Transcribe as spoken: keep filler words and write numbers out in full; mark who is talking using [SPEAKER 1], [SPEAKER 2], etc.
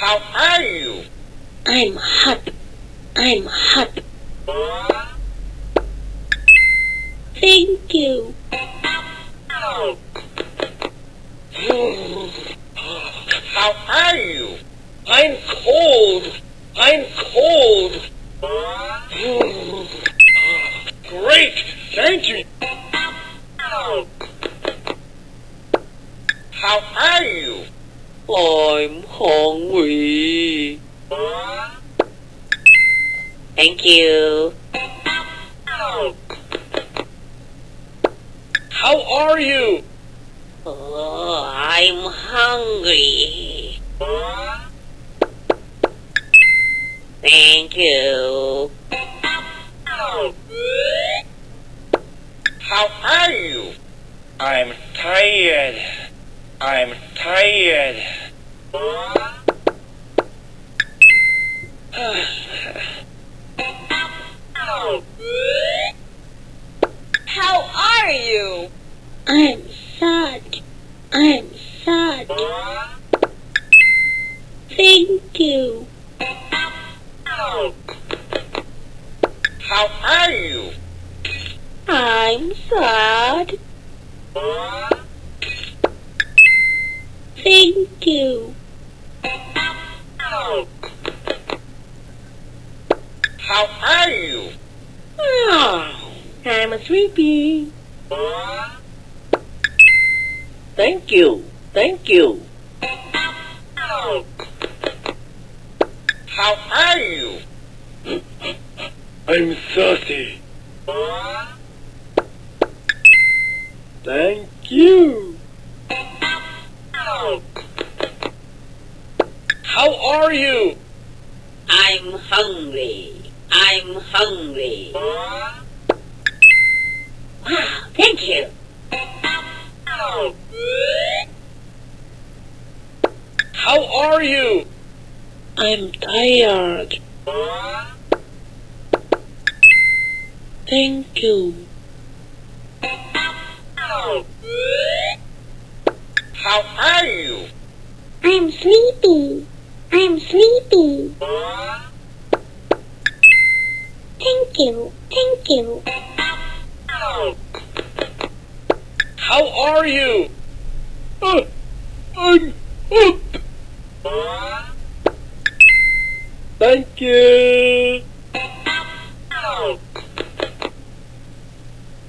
[SPEAKER 1] How are you?
[SPEAKER 2] I'm hot. I'm hot. Thank you.
[SPEAKER 1] How are you? I'm cold. I'm cold. Great. Thank you. How are you?
[SPEAKER 2] I'm hungry. Thank you.
[SPEAKER 1] How are you?
[SPEAKER 2] Oh, I'm hungry. Thank you.
[SPEAKER 1] How are you? I'm tired. I'm tired.
[SPEAKER 3] How are you?
[SPEAKER 2] I'm sad. I'm sad. Thank you.
[SPEAKER 1] How are you?
[SPEAKER 2] I'm sad. Thank you.
[SPEAKER 1] How are you?
[SPEAKER 2] Oh, I'm sleepy. Thank you. Thank you.
[SPEAKER 1] How are you? I'm saucy. Thank you. How are you?
[SPEAKER 2] I'm hungry. I'm hungry. Wow, thank you.
[SPEAKER 1] How are you?
[SPEAKER 2] I'm tired. Thank you.
[SPEAKER 1] How are you?
[SPEAKER 2] I'm sleepy. I'm sleepy. Thank you. Thank you.
[SPEAKER 1] How are you? Uh, I'm up. Thank you.